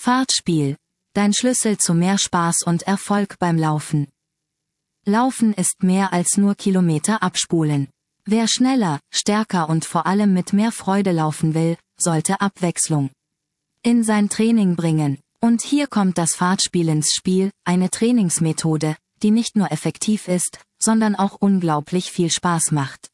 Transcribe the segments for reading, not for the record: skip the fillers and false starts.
Fahrtspiel. Dein Schlüssel zu mehr Spaß und Erfolg beim Laufen. Laufen ist mehr als nur Kilometer abspulen. Wer schneller, stärker und vor allem mit mehr Freude laufen will, sollte Abwechslung in sein Training bringen. Und hier kommt das Fahrtspiel ins Spiel, eine Trainingsmethode, die nicht nur effektiv ist, sondern auch unglaublich viel Spaß macht.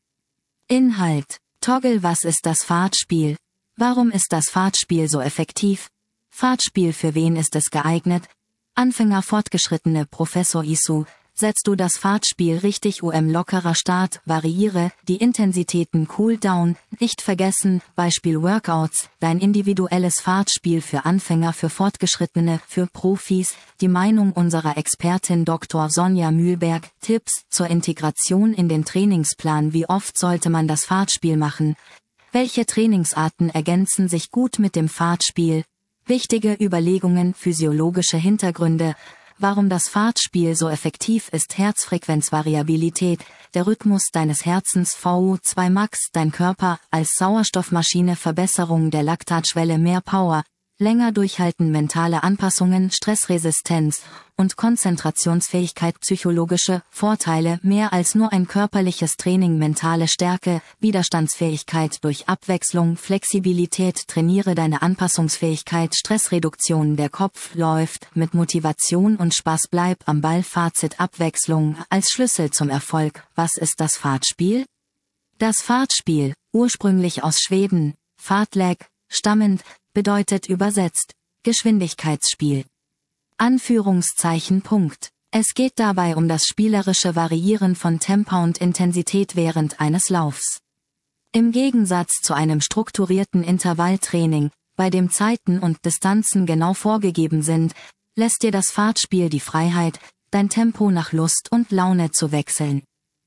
Inhalt: Toggle. Was ist das Fahrtspiel? Warum ist das Fahrtspiel so effektiv? Fahrtspiel. Für wen ist es geeignet? Anfänger, Fortgeschrittene. Professor Isu: Setzt du das Fahrtspiel richtig? Lockerer Start, variiere die Intensitäten. Cool down, nicht vergessen, Beispiel Workouts, dein individuelles Fahrtspiel für Anfänger, für Fortgeschrittene, für Profis. Die Meinung unserer Expertin Dr. Sonja Mühlberg. Tipps zur Integration in den Trainingsplan. Wie oft sollte man das Fahrtspiel machen? Welche Trainingsarten ergänzen sich gut mit dem Fahrtspiel? Wichtige Überlegungen, physiologische Hintergründe. Warum das Fahrtspiel so effektiv ist. Herzfrequenzvariabilität, der Rhythmus deines Herzens. VO2 Max, dein Körper als Sauerstoffmaschine. Verbesserung der Laktatschwelle, mehr Power, länger durchhalten. Mentale Anpassungen, Stressresistenz und Konzentrationsfähigkeit. Psychologische Vorteile, mehr als nur ein körperliches Training. Mentale Stärke, Widerstandsfähigkeit durch Abwechslung, Flexibilität. Trainiere deine Anpassungsfähigkeit. Stressreduktion, der Kopf läuft mit Motivation und Spaß. Bleib am Ball. Fazit: Abwechslung als Schlüssel zum Erfolg. Was ist das Fahrtspiel? Das Fahrtspiel, ursprünglich aus Schweden, Fartlek, stammend, bedeutet übersetzt Geschwindigkeitsspiel. Anführungszeichen. Es geht dabei um das spielerische Variieren von Tempo und Intensität während eines Laufs. Im Gegensatz zu einem strukturierten Intervalltraining, bei dem Zeiten und Distanzen genau vorgegeben sind, lässt dir das Fahrtspiel die Freiheit, dein Tempo nach Lust und Laune zu wechseln.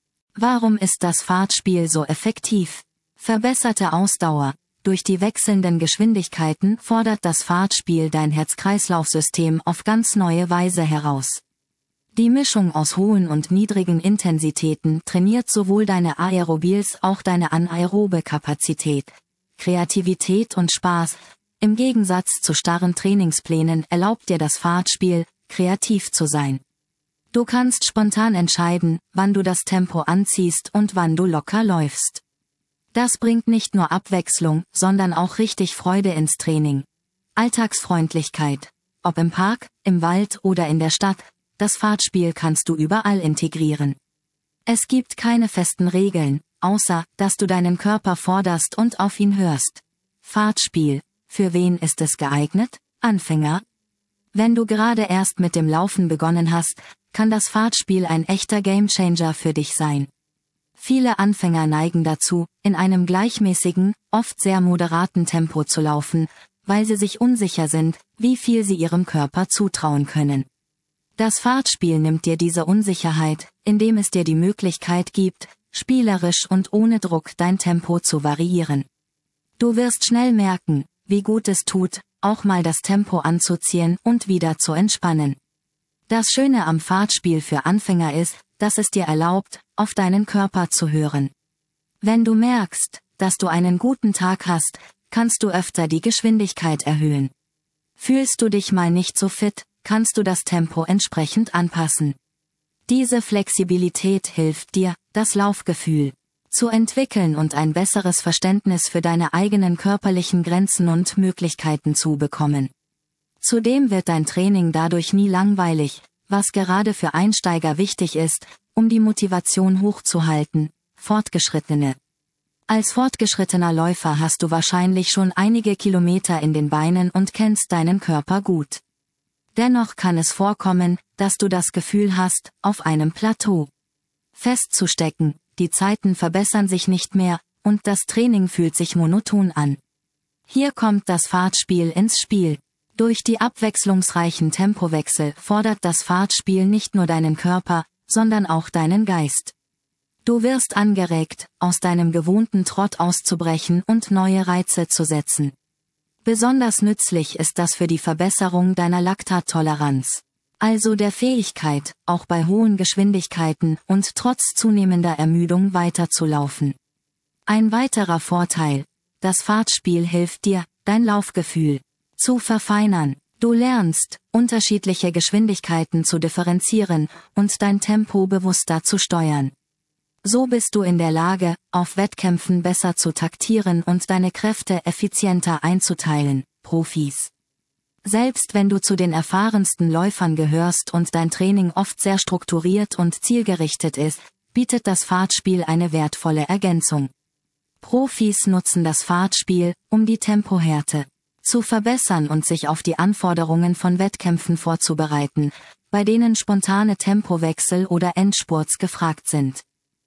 Warum ist das Fahrtspiel so effektiv? Verbesserte Ausdauer. Durch die wechselnden Geschwindigkeiten fordert das Fahrtspiel dein Herz-Kreislauf-System auf ganz neue Weise heraus. Die Mischung aus hohen und niedrigen Intensitäten trainiert sowohl deine Aerobils auch deine anaerobe Kapazität. Kreativität und Spaß. Im Gegensatz zu starren Trainingsplänen erlaubt dir das Fahrtspiel, kreativ zu sein. Du kannst spontan entscheiden, wann du das Tempo anziehst und wann du locker läufst. Das bringt nicht nur Abwechslung, sondern auch richtig Freude ins Training. Alltagsfreundlichkeit. Ob im Park, im Wald oder in der Stadt, das Fahrtspiel kannst du überall integrieren. Es gibt keine festen Regeln, außer, dass du deinen Körper forderst und auf ihn hörst. Fahrtspiel. Für wen ist es geeignet? Anfänger? Wenn du gerade erst mit dem Laufen begonnen hast, kann das Fahrtspiel ein echter Gamechanger für dich sein. Viele Anfänger neigen dazu, in einem gleichmäßigen, oft sehr moderaten Tempo zu laufen, weil sie sich unsicher sind, wie viel sie ihrem Körper zutrauen können. Das Fahrtspiel nimmt dir diese Unsicherheit, indem es dir die Möglichkeit gibt, spielerisch und ohne Druck dein Tempo zu variieren. Du wirst schnell merken, wie gut es tut, auch mal das Tempo anzuziehen und wieder zu entspannen. Das Schöne am Fahrtspiel für Anfänger ist, dass es dir erlaubt, auf deinen Körper zu hören. Wenn du merkst, dass du einen guten Tag hast, kannst du öfter die Geschwindigkeit erhöhen. Fühlst du dich mal nicht so fit, kannst du das Tempo entsprechend anpassen. Diese Flexibilität hilft dir, das Laufgefühl zu entwickeln und ein besseres Verständnis für deine eigenen körperlichen Grenzen und Möglichkeiten zu bekommen. Zudem wird dein Training dadurch nie langweilig, was gerade für Einsteiger wichtig ist, um die Motivation hochzuhalten. Fortgeschrittene. Als fortgeschrittener Läufer hast du wahrscheinlich schon einige Kilometer in den Beinen und kennst deinen Körper gut. Dennoch kann es vorkommen, dass du das Gefühl hast, auf einem Plateau festzustecken, die Zeiten verbessern sich nicht mehr, und das Training fühlt sich monoton an. Hier kommt das Fahrtspiel ins Spiel. Durch die abwechslungsreichen Tempowechsel fordert das Fahrtspiel nicht nur deinen Körper, sondern auch deinen Geist. Du wirst angeregt, aus deinem gewohnten Trott auszubrechen und neue Reize zu setzen. Besonders nützlich ist das für die Verbesserung deiner Laktattoleranz, also der Fähigkeit, auch bei hohen Geschwindigkeiten und trotz zunehmender Ermüdung weiterzulaufen. Ein weiterer Vorteil: Das Fahrtspiel hilft dir, dein Laufgefühl zu verfeinern. Du lernst, unterschiedliche Geschwindigkeiten zu differenzieren und dein Tempo bewusster zu steuern. So bist du in der Lage, auf Wettkämpfen besser zu taktieren und deine Kräfte effizienter einzuteilen. Profis. Selbst wenn du zu den erfahrensten Läufern gehörst und dein Training oft sehr strukturiert und zielgerichtet ist, bietet das Fahrtspiel eine wertvolle Ergänzung. Profis nutzen das Fahrtspiel, um die Tempohärte zu verbessern und sich auf die Anforderungen von Wettkämpfen vorzubereiten, bei denen spontane Tempowechsel oder Endspurts gefragt sind.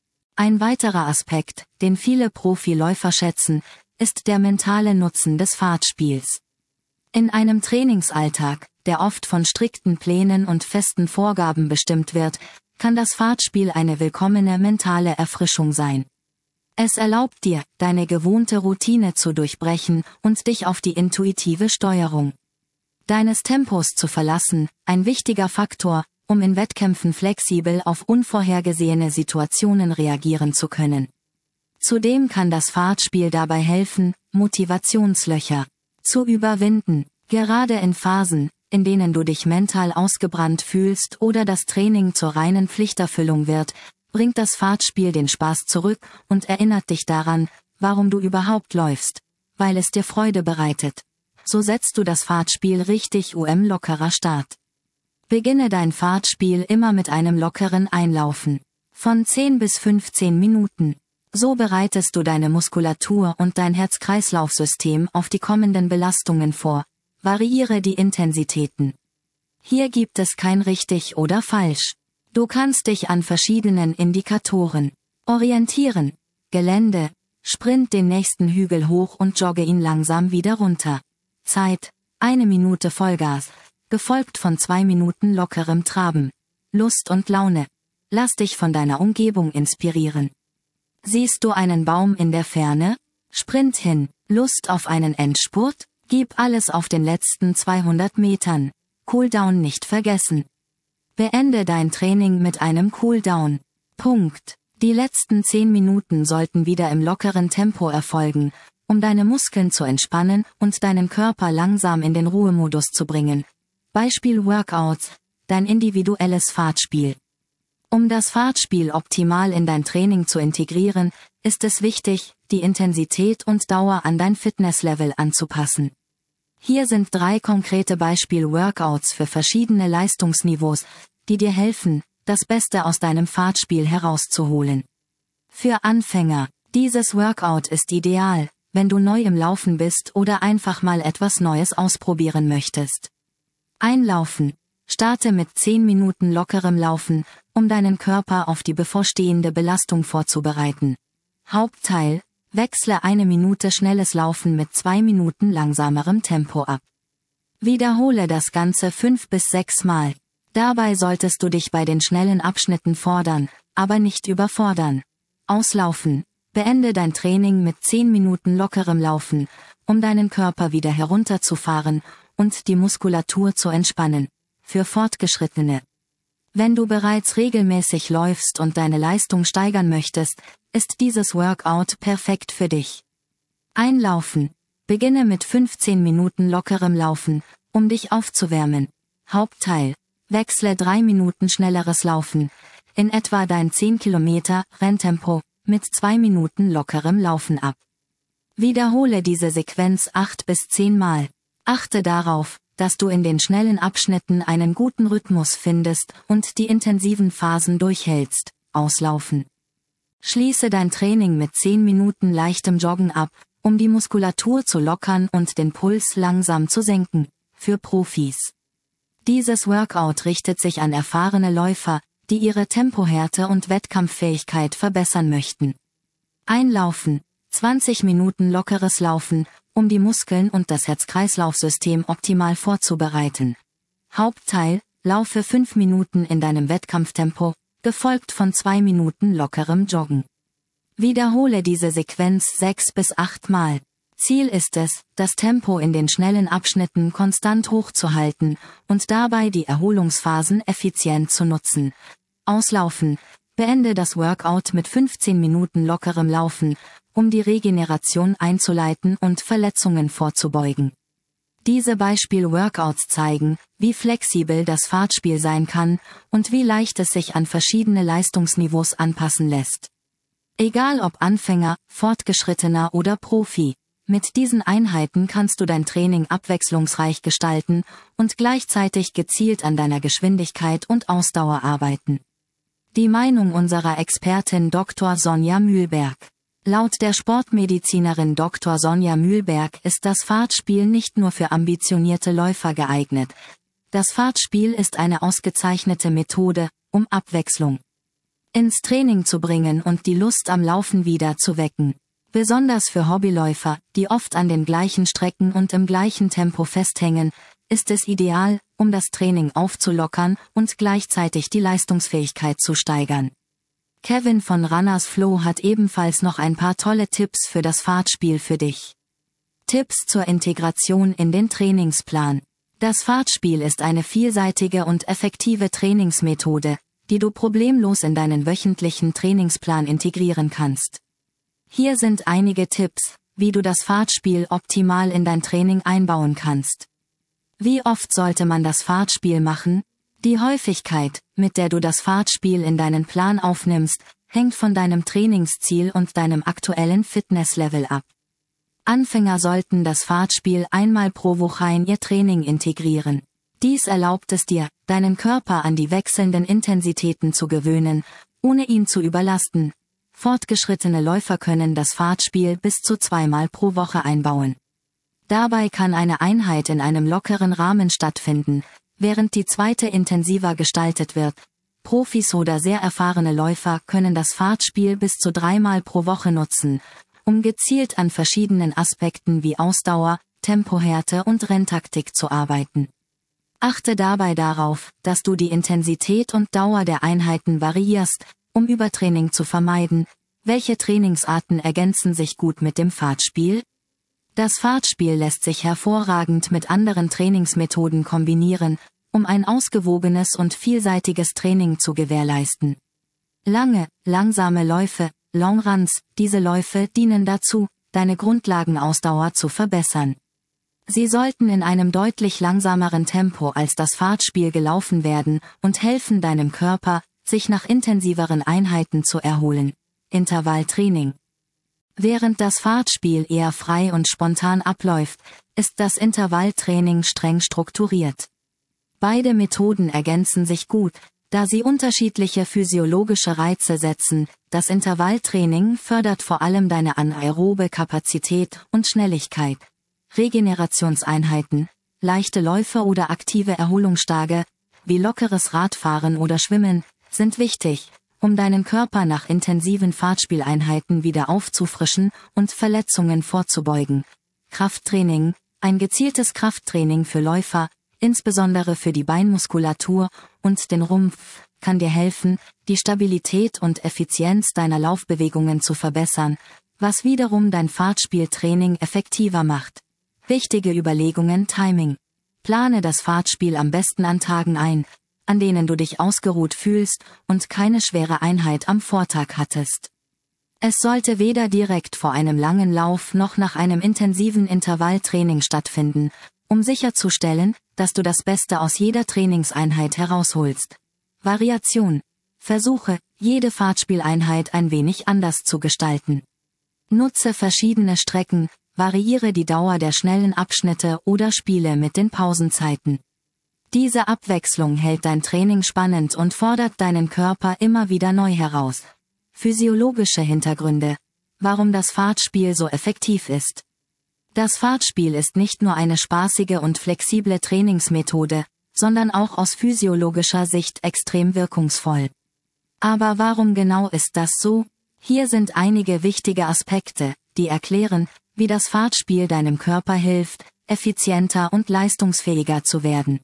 Ein weiterer Aspekt, den viele Profiläufer schätzen, ist der mentale Nutzen des Fahrtspiels. In einem Trainingsalltag, der oft von strikten Plänen und festen Vorgaben bestimmt wird, kann das Fahrtspiel eine willkommene mentale Erfrischung sein. Es erlaubt dir, deine gewohnte Routine zu durchbrechen und dich auf die intuitive Steuerung deines Tempos zu verlassen, ein wichtiger Faktor, um in Wettkämpfen flexibel auf unvorhergesehene Situationen reagieren zu können. Zudem kann das Fahrtspiel dabei helfen, Motivationslöcher zu überwinden, gerade in Phasen, in denen du dich mental ausgebrannt fühlst oder das Training zur reinen Pflichterfüllung wird, bringt das Fahrtspiel den Spaß zurück und erinnert dich daran, warum du überhaupt läufst, weil es dir Freude bereitet. So setzt du das Fahrtspiel richtig lockerer Start. Beginne dein Fahrtspiel immer mit einem lockeren Einlaufen. Von 10 bis 15 Minuten. So bereitest du deine Muskulatur und dein Herz-Kreislauf-System auf die kommenden Belastungen vor. Variiere die Intensitäten. Hier gibt es kein richtig oder falsch. Du kannst dich an verschiedenen Indikatoren orientieren. Gelände, sprint den nächsten Hügel hoch und jogge ihn langsam wieder runter. Zeit, 1 Minute Vollgas, gefolgt von 2 Minuten lockerem Traben. Lust und Laune. Lass dich von deiner Umgebung inspirieren. Siehst du einen Baum in der Ferne? Sprint hin. Lust auf einen Endspurt? Gib alles auf den letzten 200 Metern. Cooldown nicht vergessen. Beende dein Training mit einem Cooldown. Punkt. Die letzten 10 Minuten sollten wieder im lockeren Tempo erfolgen, um deine Muskeln zu entspannen und deinen Körper langsam in den Ruhemodus zu bringen. Beispiel Workouts, dein individuelles Fahrtspiel. Um das Fahrtspiel optimal in dein Training zu integrieren, ist es wichtig, die Intensität und Dauer an dein Fitnesslevel anzupassen. Hier sind 3 konkrete Beispiel-Workouts für verschiedene Leistungsniveaus, die dir helfen, das Beste aus deinem Fahrtspiel herauszuholen. Für Anfänger, dieses Workout ist ideal, wenn du neu im Laufen bist oder einfach mal etwas Neues ausprobieren möchtest. Einlaufen. Starte mit 10 Minuten lockerem Laufen, um deinen Körper auf die bevorstehende Belastung vorzubereiten. Hauptteil. Wechsle 1 Minute schnelles Laufen mit 2 Minuten langsamerem Tempo ab. Wiederhole das Ganze 5 bis 6 Mal. Dabei solltest du dich bei den schnellen Abschnitten fordern, aber nicht überfordern. Auslaufen. Beende dein Training mit 10 Minuten lockerem Laufen, um deinen Körper wieder herunterzufahren und die Muskulatur zu entspannen. Für Fortgeschrittene. Wenn du bereits regelmäßig läufst und deine Leistung steigern möchtest, ist dieses Workout perfekt für dich. Einlaufen. Beginne mit 15 Minuten lockerem Laufen, um dich aufzuwärmen. Hauptteil. Wechsle 3 Minuten schnelleres Laufen, in etwa dein 10 Kilometer Renntempo, mit 2 Minuten lockerem Laufen ab. Wiederhole diese Sequenz 8 bis 10 Mal. Achte darauf, dass du in den schnellen Abschnitten einen guten Rhythmus findest und die intensiven Phasen durchhältst. Auslaufen. Schließe dein Training mit 10 Minuten leichtem Joggen ab, um die Muskulatur zu lockern und den Puls langsam zu senken. Für Profis. Dieses Workout richtet sich an erfahrene Läufer, die ihre Tempohärte und Wettkampffähigkeit verbessern möchten. Einlaufen. 20 Minuten lockeres Laufen, um die Muskeln und das Herz-Kreislauf-System optimal vorzubereiten. Hauptteil. Laufe 5 Minuten in deinem Wettkampftempo, gefolgt von 2 Minuten lockerem Joggen. Wiederhole diese Sequenz 6 bis 8 Mal. Ziel ist es, das Tempo in den schnellen Abschnitten konstant hochzuhalten und dabei die Erholungsphasen effizient zu nutzen. Auslaufen. Beende das Workout mit 15 Minuten lockerem Laufen, um die Regeneration einzuleiten und Verletzungen vorzubeugen. Diese Beispiel-Workouts zeigen, wie flexibel das Fahrtspiel sein kann und wie leicht es sich an verschiedene Leistungsniveaus anpassen lässt. Egal ob Anfänger, Fortgeschrittener oder Profi, mit diesen Einheiten kannst du dein Training abwechslungsreich gestalten und gleichzeitig gezielt an deiner Geschwindigkeit und Ausdauer arbeiten. Die Meinung unserer Expertin Dr. Sonja Mühlberg. Laut der Sportmedizinerin Dr. Sonja Mühlberg ist das Fahrtspiel nicht nur für ambitionierte Läufer geeignet. Das Fahrtspiel ist eine ausgezeichnete Methode, um Abwechslung ins Training zu bringen und die Lust am Laufen wieder zu wecken. Besonders für Hobbyläufer, die oft an den gleichen Strecken und im gleichen Tempo festhängen, ist es ideal, um das Training aufzulockern und gleichzeitig die Leistungsfähigkeit zu steigern. Kevin von Runners Flow hat ebenfalls noch ein paar tolle Tipps für das Fahrtspiel für dich. Tipps zur Integration in den Trainingsplan. Das Fahrtspiel ist eine vielseitige und effektive Trainingsmethode, die du problemlos in deinen wöchentlichen Trainingsplan integrieren kannst. Hier sind einige Tipps, wie du das Fahrtspiel optimal in dein Training einbauen kannst. Wie oft sollte man das Fahrtspiel machen? Die Häufigkeit, mit der du das Fahrtspiel in deinen Plan aufnimmst, hängt von deinem Trainingsziel und deinem aktuellen Fitnesslevel ab. Anfänger sollten das Fahrtspiel einmal pro Woche in ihr Training integrieren. Dies erlaubt es dir, deinen Körper an die wechselnden Intensitäten zu gewöhnen, ohne ihn zu überlasten. Fortgeschrittene Läufer können das Fahrtspiel bis zu 2-mal pro Woche einbauen. Dabei kann eine Einheit in einem lockeren Rahmen stattfinden, während die zweite intensiver gestaltet wird. Profis oder sehr erfahrene Läufer können das Fahrtspiel bis zu 3-mal pro Woche nutzen, um gezielt an verschiedenen Aspekten wie Ausdauer, Tempohärte und Renntaktik zu arbeiten. Achte dabei darauf, dass du die Intensität und Dauer der Einheiten variierst, um Übertraining zu vermeiden. Welche Trainingsarten ergänzen sich gut mit dem Fahrtspiel? Das Fahrtspiel lässt sich hervorragend mit anderen Trainingsmethoden kombinieren, um ein ausgewogenes und vielseitiges Training zu gewährleisten. Lange, langsame Läufe, Longruns, diese Läufe dienen dazu, deine Grundlagenausdauer zu verbessern. Sie sollten in einem deutlich langsameren Tempo als das Fahrtspiel gelaufen werden und helfen deinem Körper, sich nach intensiveren Einheiten zu erholen. Intervalltraining. Während das Fahrtspiel eher frei und spontan abläuft, ist das Intervalltraining streng strukturiert. Beide Methoden ergänzen sich gut, da sie unterschiedliche physiologische Reize setzen. Das Intervalltraining fördert vor allem deine anaerobe Kapazität und Schnelligkeit. Regenerationseinheiten, leichte Läufe oder aktive Erholungstage, wie lockeres Radfahren oder Schwimmen, sind wichtig, um deinen Körper nach intensiven Fahrtspieleinheiten wieder aufzufrischen und Verletzungen vorzubeugen. Krafttraining, ein gezieltes Krafttraining für Läufer, insbesondere für die Beinmuskulatur und den Rumpf, kann dir helfen, die Stabilität und Effizienz deiner Laufbewegungen zu verbessern, was wiederum dein Fahrtspieltraining effektiver macht. Wichtige Überlegungen: Timing. Plane das Fahrtspiel am besten an Tagen ein, an denen du dich ausgeruht fühlst und keine schwere Einheit am Vortag hattest. Es sollte weder direkt vor einem langen Lauf noch nach einem intensiven Intervalltraining stattfinden, um sicherzustellen, dass du das Beste aus jeder Trainingseinheit herausholst. Variation. Versuche, jede Fahrtspieleinheit ein wenig anders zu gestalten. Nutze verschiedene Strecken, variiere die Dauer der schnellen Abschnitte oder spiele mit den Pausenzeiten. Diese Abwechslung hält dein Training spannend und fordert deinen Körper immer wieder neu heraus. Physiologische Hintergründe. Warum das Fahrtspiel so effektiv ist. Das Fahrtspiel ist nicht nur eine spaßige und flexible Trainingsmethode, sondern auch aus physiologischer Sicht extrem wirkungsvoll. Aber warum genau ist das so? Hier sind einige wichtige Aspekte, die erklären, wie das Fahrtspiel deinem Körper hilft, effizienter und leistungsfähiger zu werden.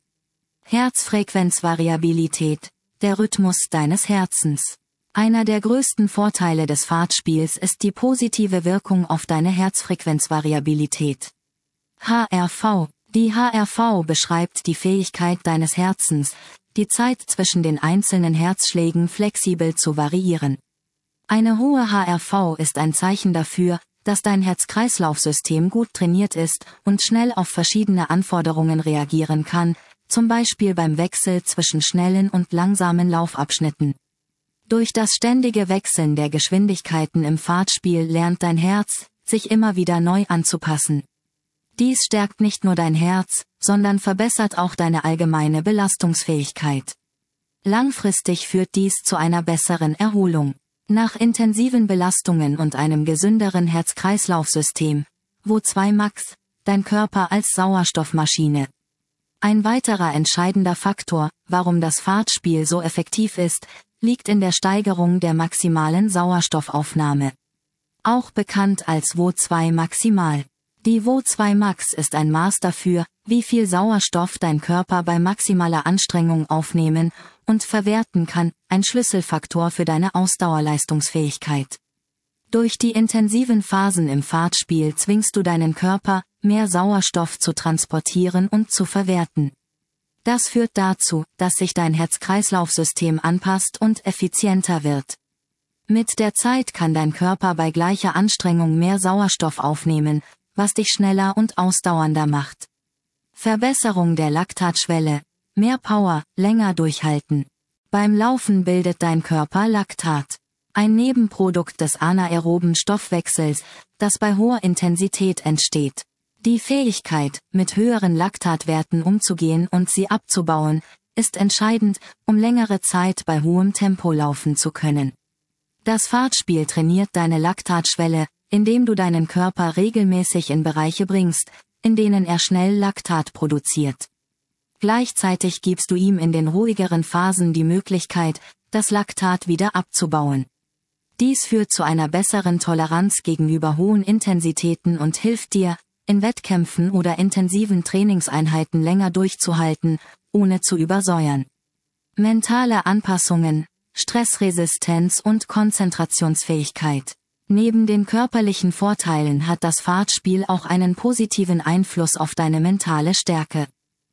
Herzfrequenzvariabilität, der Rhythmus deines Herzens. Einer der größten Vorteile des Fahrtspiels ist die positive Wirkung auf deine Herzfrequenzvariabilität. HRV. Die HRV beschreibt die Fähigkeit deines Herzens, die Zeit zwischen den einzelnen Herzschlägen flexibel zu variieren. Eine hohe HRV ist ein Zeichen dafür, dass dein Herz-Kreislauf-System gut trainiert ist und schnell auf verschiedene Anforderungen reagieren kann, zum Beispiel beim Wechsel zwischen schnellen und langsamen Laufabschnitten. Durch das ständige Wechseln der Geschwindigkeiten im Fahrtspiel lernt dein Herz, sich immer wieder neu anzupassen. Dies stärkt nicht nur dein Herz, sondern verbessert auch deine allgemeine Belastungsfähigkeit. Langfristig führt dies zu einer besseren Erholung. Nach intensiven Belastungen und einem gesünderen Herz-Kreislauf-System, VO2 Max, dein Körper als Sauerstoffmaschine. Ein weiterer entscheidender Faktor, warum das Fahrtspiel so effektiv ist, liegt in der Steigerung der maximalen Sauerstoffaufnahme. Auch bekannt als VO2 Maximal. Die VO2 Max ist ein Maß dafür, wie viel Sauerstoff dein Körper bei maximaler Anstrengung aufnehmen und verwerten kann, ein Schlüsselfaktor für deine Ausdauerleistungsfähigkeit. Durch die intensiven Phasen im Fahrtspiel zwingst du deinen Körper, mehr Sauerstoff zu transportieren und zu verwerten. Das führt dazu, dass sich dein Herz-Kreislauf-System anpasst und effizienter wird. Mit der Zeit kann dein Körper bei gleicher Anstrengung mehr Sauerstoff aufnehmen, was dich schneller und ausdauernder macht. Verbesserung der Laktatschwelle. Mehr Power, länger durchhalten. Beim Laufen bildet dein Körper Laktat. Ein Nebenprodukt des anaeroben Stoffwechsels, das bei hoher Intensität entsteht. Die Fähigkeit, mit höheren Laktatwerten umzugehen und sie abzubauen, ist entscheidend, um längere Zeit bei hohem Tempo laufen zu können. Das Fahrtspiel trainiert deine Laktatschwelle, indem du deinen Körper regelmäßig in Bereiche bringst, in denen er schnell Laktat produziert. Gleichzeitig gibst du ihm in den ruhigeren Phasen die Möglichkeit, das Laktat wieder abzubauen. Dies führt zu einer besseren Toleranz gegenüber hohen Intensitäten und hilft dir, in Wettkämpfen oder intensiven Trainingseinheiten länger durchzuhalten, ohne zu übersäuern. Mentale Anpassungen, Stressresistenz und Konzentrationsfähigkeit. Neben den körperlichen Vorteilen hat das Fahrtspiel auch einen positiven Einfluss auf deine mentale Stärke.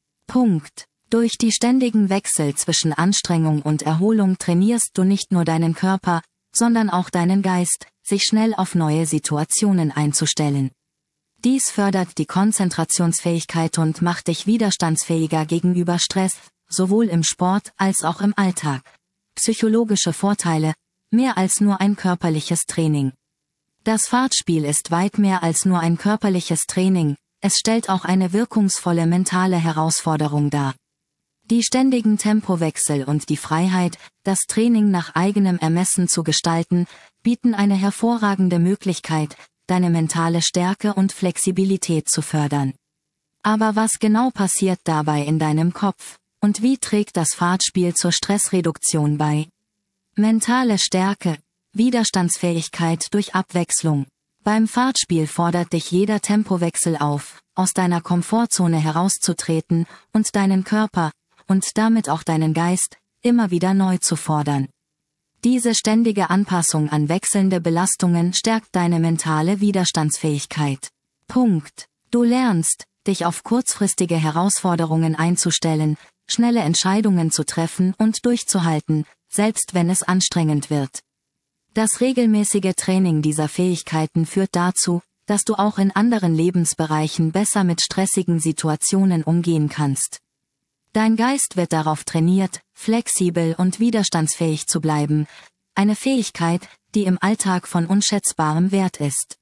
Punkt. Durch die ständigen Wechsel zwischen Anstrengung und Erholung trainierst du nicht nur deinen Körper, sondern auch deinen Geist, sich schnell auf neue Situationen einzustellen. Dies fördert die Konzentrationsfähigkeit und macht dich widerstandsfähiger gegenüber Stress, sowohl im Sport als auch im Alltag. Psychologische Vorteile, mehr als nur ein körperliches Training. Das Fahrtspiel ist weit mehr als nur ein körperliches Training, es stellt auch eine wirkungsvolle mentale Herausforderung dar. Die ständigen Tempowechsel und die Freiheit, das Training nach eigenem Ermessen zu gestalten, bieten eine hervorragende Möglichkeit, deine mentale Stärke und Flexibilität zu fördern. Aber was genau passiert dabei in deinem Kopf, und wie trägt das Fahrtspiel zur Stressreduktion bei? Mentale Stärke, Widerstandsfähigkeit durch Abwechslung. Beim Fahrtspiel fordert dich jeder Tempowechsel auf, aus deiner Komfortzone herauszutreten und deinen Körper, und damit auch deinen Geist, immer wieder neu zu fordern. Diese ständige Anpassung an wechselnde Belastungen stärkt deine mentale Widerstandsfähigkeit. Punkt. Du lernst, dich auf kurzfristige Herausforderungen einzustellen, schnelle Entscheidungen zu treffen und durchzuhalten, selbst wenn es anstrengend wird. Das regelmäßige Training dieser Fähigkeiten führt dazu, dass du auch in anderen Lebensbereichen besser mit stressigen Situationen umgehen kannst. Dein Geist wird darauf trainiert, flexibel und widerstandsfähig zu bleiben, eine Fähigkeit, die im Alltag von unschätzbarem Wert ist.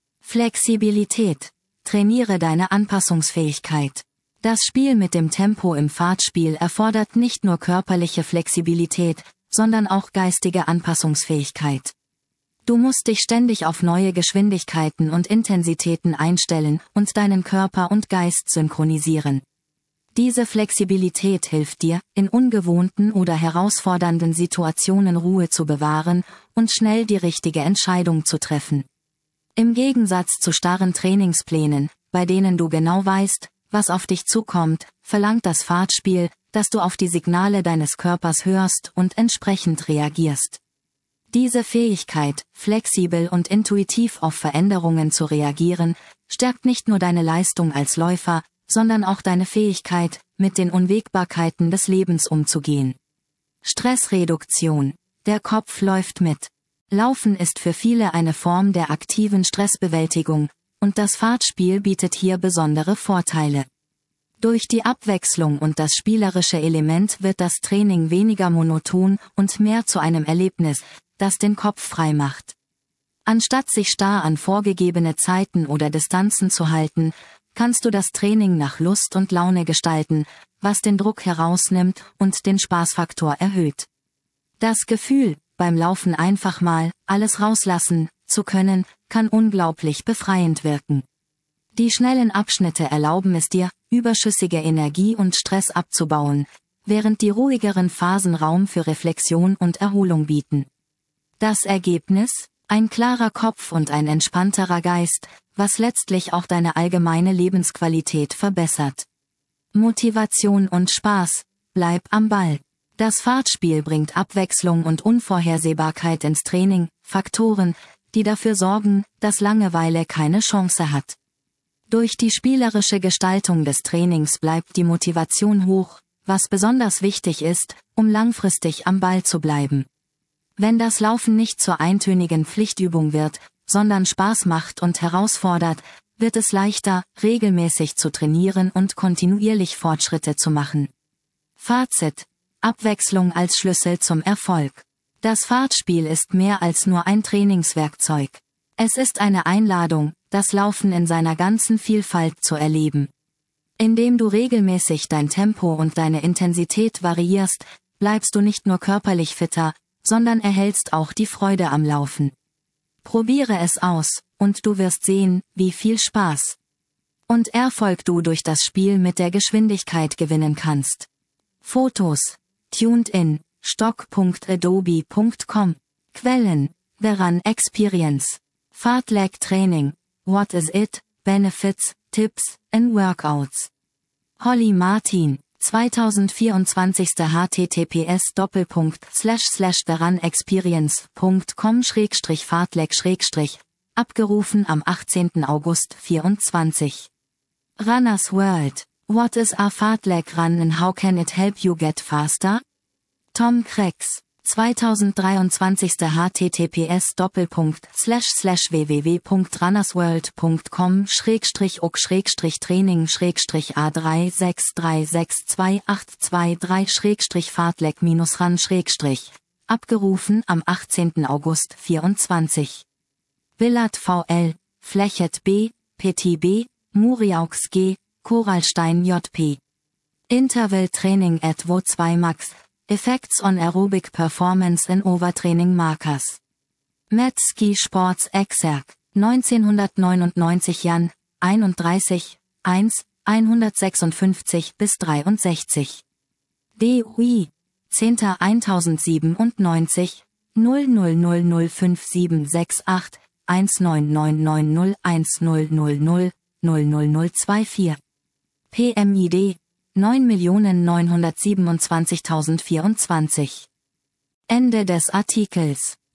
Flexibilität. Trainiere deine Anpassungsfähigkeit. Das Spiel mit dem Tempo im Fahrtspiel erfordert nicht nur körperliche Flexibilität, sondern auch geistige Anpassungsfähigkeit. Du musst dich ständig auf neue Geschwindigkeiten und Intensitäten einstellen und deinen Körper und Geist synchronisieren. Diese Flexibilität hilft dir, in ungewohnten oder herausfordernden Situationen Ruhe zu bewahren und schnell die richtige Entscheidung zu treffen. Im Gegensatz zu starren Trainingsplänen, bei denen du genau weißt, was auf dich zukommt, verlangt das Fahrtspiel, dass du auf die Signale deines Körpers hörst und entsprechend reagierst. Diese Fähigkeit, flexibel und intuitiv auf Veränderungen zu reagieren, stärkt nicht nur deine Leistung als Läufer, sondern auch deine Fähigkeit, mit den Unwägbarkeiten des Lebens umzugehen. Stressreduktion. Der Kopf läuft mit. Laufen ist für viele eine Form der aktiven Stressbewältigung, und das Fahrtspiel bietet hier besondere Vorteile. Durch die Abwechslung und das spielerische Element wird das Training weniger monoton und mehr zu einem Erlebnis, das den Kopf frei macht. Anstatt sich starr an vorgegebene Zeiten oder Distanzen zu halten, kannst du das Training nach Lust und Laune gestalten, was den Druck herausnimmt und den Spaßfaktor erhöht. Das Gefühl, beim Laufen einfach mal alles rauslassen zu können, kann unglaublich befreiend wirken. Die schnellen Abschnitte erlauben es dir, überschüssige Energie und Stress abzubauen, während die ruhigeren Phasen Raum für Reflexion und Erholung bieten. Das Ergebnis? Ein klarer Kopf und ein entspannterer Geist, was letztlich auch deine allgemeine Lebensqualität verbessert. Motivation und Spaß, bleib am Ball. Das Fahrtspiel bringt Abwechslung und Unvorhersehbarkeit ins Training, Faktoren, die dafür sorgen, dass Langeweile keine Chance hat. Durch die spielerische Gestaltung des Trainings bleibt die Motivation hoch, was besonders wichtig ist, um langfristig am Ball zu bleiben. Wenn das Laufen nicht zur eintönigen Pflichtübung wird, sondern Spaß macht und herausfordert, wird es leichter, regelmäßig zu trainieren und kontinuierlich Fortschritte zu machen. Fazit: Abwechslung als Schlüssel zum Erfolg. Das Fahrtspiel ist mehr als nur ein Trainingswerkzeug. Es ist eine Einladung, das Laufen in seiner ganzen Vielfalt zu erleben. Indem du regelmäßig dein Tempo und deine Intensität variierst, bleibst du nicht nur körperlich fitter, sondern erhältst auch die Freude am Laufen. Probiere es aus, und du wirst sehen, wie viel Spaß und Erfolg du durch das Spiel mit der Geschwindigkeit gewinnen kannst. Fotos: Tuned in, stock.adobe.com. Quellen: The Run Experience. Fartlek Training, What is it, Benefits, Tips, and Workouts. Holly Martin, 2024. https://therunexperience.com/fartlek/ abgerufen am 18. August 24. Runners World. What is a fartlek run and how can it help you get faster? Tom Krex, 2023. https://www.runnersworld.com/training/a3638223-fartlek-run- abgerufen am 18. August 24. Willard VL, Flechet B, Petit B, Muriaux G, Koralstein JP. Interval Training at VO2 Max, Effects on Aerobic Performance in Overtraining Markers. Met Ski Sports Exerg, 1999 Jan, 31, 1, 156-63. DUI, 10.1097, 00005768, 19990100000024. PMID, 9.927.024. Ende des Artikels.